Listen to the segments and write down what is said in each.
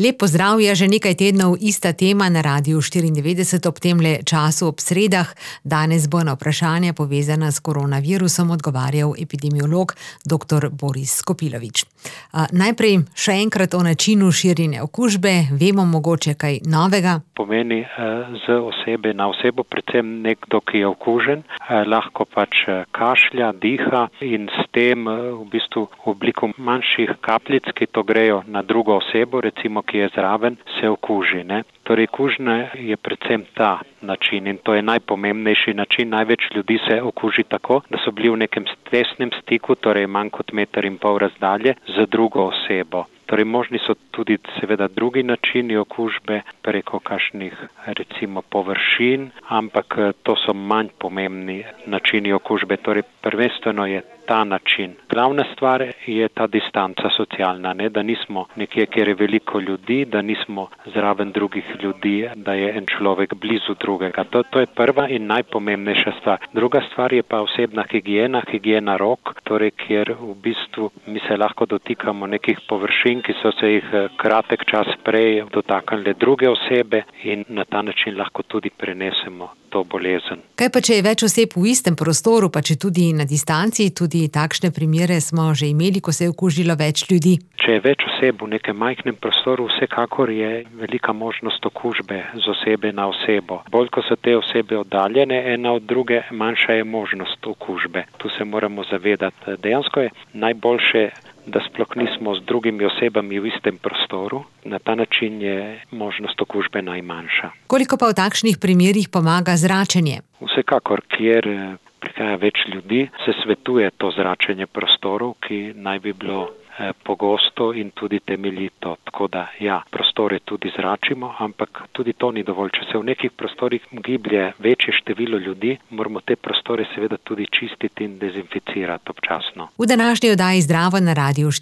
Lep pozdrav, je že nekaj tednov ista tema na Radiu 94 ob temle času ob sredah. Danes bo na vprašanja povezana s koronavirusom odgovarjal epidemiolog dr. Boris Skopilovič. Najprej še enkrat o načinu širjenja okužbe. Vemo mogoče kaj novega? Pomeni z osebe na osebo, predvsem nekdo, ki je okužen, lahko pač kašlja, diha in s tem v bistvu v obliku manjših kapljic, ki to grejo na drugo osebo, recimo, ki je zraven, se okuži. Torej, kužna je predvsem ta način in to je najpomembnejši način. Največ ljudi se okuži tako, da so bili v nekem tesnem stiku, torej manj kot 1,5 metra razdalje, z drugo osebo. Torej, možni so tudi seveda drugi načini okužbe preko kakšnih recimo površin, ampak to so manj pomembni načini okužbe. Torej, prvenstveno je ta način. Glavna stvar je ta distanca socialna, da nismo nekje, kjer je veliko ljudi, da nismo zraven drugih ljudi, da je en človek blizu drugega. To je prva in najpomembnejša stvar. Druga stvar je pa osebna higiena rok, torej kjer v bistvu mi se lahko dotikamo nekih površin, ki so se jih kratek čas prej dotaknile druge osebe in na ta način lahko tudi prenesemo to bolezen. Kaj pa, če je več oseb v istem prostoru, pa če tudi na distanci, tudi takšne primere smo že imeli, ko se je okužilo več ljudi? Če je več oseb v nekem majhnem prostoru, vsekakor je velika možnost okužbe z osebe na osebo. Bolj, ko so te osebe oddaljene ena od druge, manjša je možnost okužbe. Tu se moramo zavedati. Dejansko je najboljše, da sploh nismo z drugimi osebami v istem prostoru. Na ta način je možnost okužbe najmanjša. Koliko pa v takšnih primerih pomaga zračenje? Vsekakor, kjer prihaja več ljudi, se svetuje to zračenje prostorov, ki naj bi bilo pogosto in tudi temeljito. Tako da, prostore tudi zračimo, ampak tudi to ni dovolj. Če se v nekih prostorih giblje večje število ljudi, moramo te prostore seveda tudi čistiti in dezinficirati občasno. V današnji oddaji Zdravo na Radiu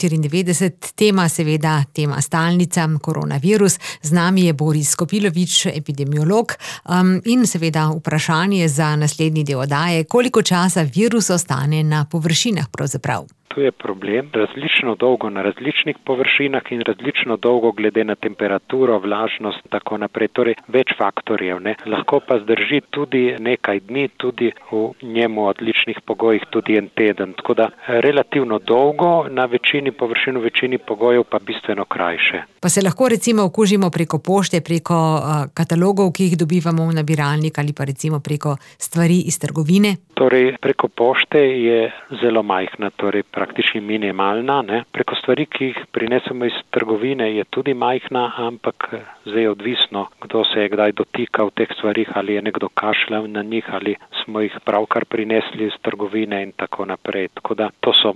94 tema stalnica, koronavirus. Z nami je Boris Skopilovič, epidemiolog, in seveda vprašanje za naslednji del oddaje, koliko časa virus ostane na površinah pravzaprav. Tu je problem različno dolgo na različnih površinah in različno dolgo glede na temperaturo, vlažnost in tako naprej. Torej, več faktorjev. Lahko pa zdrži tudi nekaj dni, tudi v njemu odličnih pogojih, tudi en teden. Tako da relativno dolgo na večini površin, v večini pogojev pa bistveno krajše. Pa se lahko recimo okužimo preko pošte, preko katalogov, ki jih dobivamo v nabiralnik, ali pa recimo preko stvari iz trgovine? Torej, preko pošte je zelo majhna, torej praktično minimalna. Preko stvari, ki jih prinesemo iz trgovine, je tudi majhna, ampak zdaj je odvisno, kdo se je kdaj dotikal teh stvarih, ali je nekdo kašljal na njih, ali smo jih pravkar prinesli iz trgovine in tako naprej. Tako da to so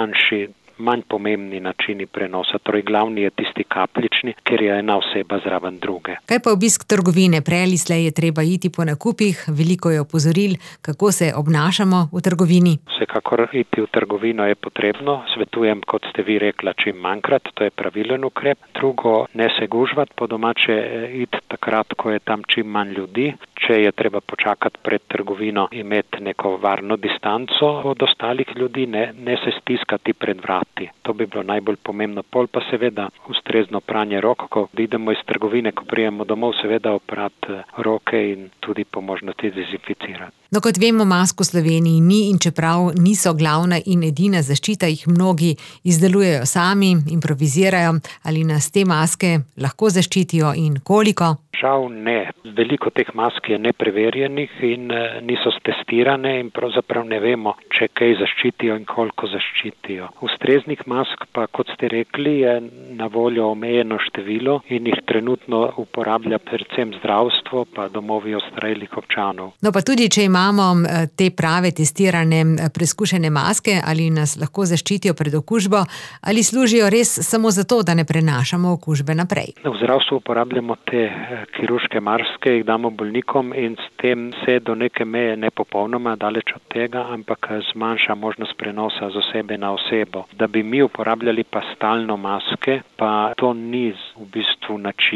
manj pomembni načini prenosa. Torej, glavni je tisti kapljični, ker je ena oseba zraven druge. Kaj pa obisk trgovine? Prej ali slej je treba iti po nakupih, veliko je opozoril, kako se obnašamo v trgovini. Vsekakor iti v trgovino je potrebno. Svetujem, kot ste vi rekla, čim manjkrat, to je pravilen ukrep. Drugo, ne se gužvati, po domače iti takrat, ko je tam čim manj ljudi. Če je treba počakati pred trgovino, imeti neko varno distanco od ostalih ljudi, ne se stiskati pred vrati. To bi bilo najbolj pomembno. Pol pa seveda ustrezno pranje rok, ko idemo iz trgovine, ko prijemo domov, seveda oprati roke in tudi po možnosti dezinficirati. No, kot vemo, mask v Sloveniji ni, in čeprav niso glavna in edina zaščita, jih mnogi izdelujejo sami, improvizirajo. Ali nas te maske lahko zaščitijo in koliko? Žal ne. Veliko teh mask je nepreverjenih in niso stestirane in pravzaprav ne vemo, če kaj zaščitijo in koliko zaščitijo. Ustreznih mask pa, kot ste rekli, je na voljo omejeno število in jih trenutno uporablja predvsem zdravstvo pa domovi ostarelih občanov. No, pa tudi, če imamo te prave testirane, preskušene maske, ali nas lahko zaščitijo pred okužbo, ali služijo res samo zato, da ne prenašamo okužbe naprej? V zdravstvu uporabljamo te kirurške maske, jih damo bolnikom in s tem se do neke meje ne popolnoma daleč od tega, ampak zmanjša možnost prenosa z osebe na osebo. Da bi mi uporabljali pa stalno maske, pa to ni v bistvu način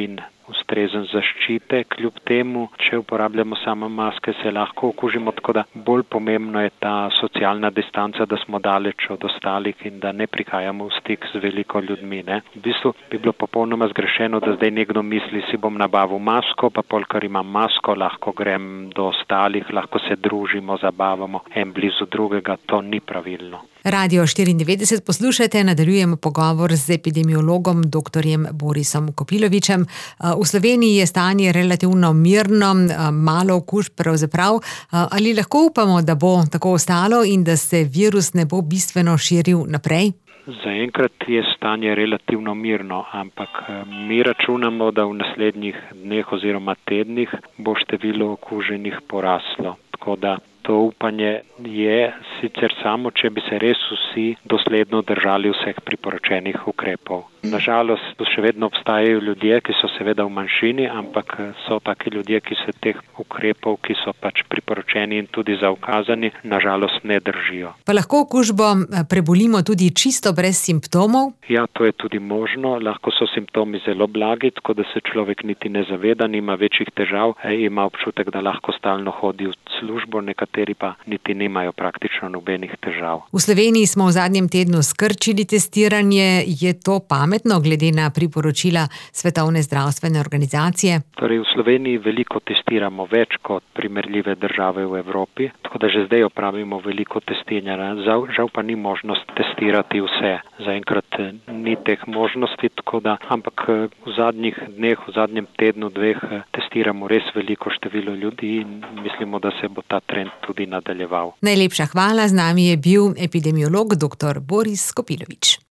ustrezen zaščite. Kljub temu, če uporabljamo samo maske, se lahko okužimo, tako da bolj pomembno je ta socialna distanca, da smo daleč od ostalih in da ne prihajamo v stik z veliko ljudmi. Ne? V bistvu bi bilo popolnoma zgrešeno, da zdaj nekdo misli, si bom nabavil masko, pa polkar imam masko, lahko grem do ostalih, lahko se družimo, zabavamo en blizu drugega. To ni pravilno. Radio 94 poslušate, nadaljujemo pogovor z epidemiologom dr. Borisom Kopilovičem. V Sloveniji je stanje relativno mirno, malo okužb pravzaprav. Ali lahko upamo, da bo tako ostalo in da se virus ne bo bistveno širil naprej? Zaenkrat je stanje relativno mirno, ampak mi računamo, da v naslednjih dneh oziroma tednih bo število okuženih poraslo. Tako da to upanje je sicer samo, če bi se res vsi dosledno držali vseh priporočenih ukrepov. Nažalost, še vedno obstajajo ljudje, ki so seveda v manjšini, ampak so taki ljudje, ki se teh ukrepov, ki so pač priporočeni in tudi zaukazani, nažalost ne držijo. Pa lahko okužbo prebolimo tudi čisto brez simptomov? Ja, to je tudi možno. Lahko so simptomi zelo blagi, tako da se človek niti ne zaveda, nima večjih težav, ima občutek, da lahko stalno hodi v službo, nekateri pa niti nimajo praktično nobenih težav. V Sloveniji smo v zadnjem tednu skrčili testiranje. Je to pametno glede na priporočila Svetovne zdravstvene organizacije? Torej v Sloveniji veliko testiramo, več kot primerljive države v Evropi, tako da že zdaj opravimo veliko testiranja. Žal pa ni možnost testirati vse. Zaenkrat ni teh možnosti, tako da, ampak v zadnjih dneh, v zadnjem tednu, dveh testiramo res veliko število ljudi in mislimo, da se bo ta trend tudi nadaljeval. Najlepša hvala, z nami je bil epidemiolog dr. Boris Kopilovič.